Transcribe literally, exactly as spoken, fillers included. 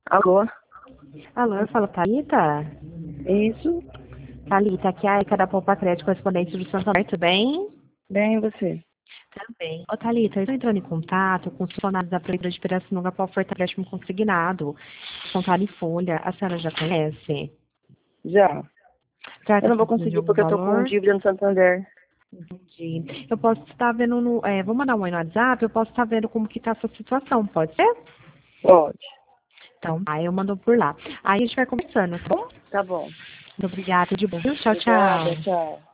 Alô? Alô, fala Thalita? Isso? Thalita, aqui é a Erika da Poupa Crédito, correspondente do Santander, tudo bem? Bem, e você? Também. Ô Thalita, eu estou entrando em contato com os funcionários da Prefeitura de Pirassununga para oferta de empréstimo consignado, contado em folha. A senhora já conhece? Já. Eu não vou Trata-se de conseguir algum porque eu tô com valor? dívida no Santander. Entendi. Eu posso estar vendo no... É, vou mandar um oi no WhatsApp, eu posso estar vendo como que está a sua situação, pode ser? Pode. Então, aí eu mando por lá. Aí a gente vai conversando, tá bom? Tá bom. Muito obrigada, de bom. Tchau, Obrigada, tchau. tchau.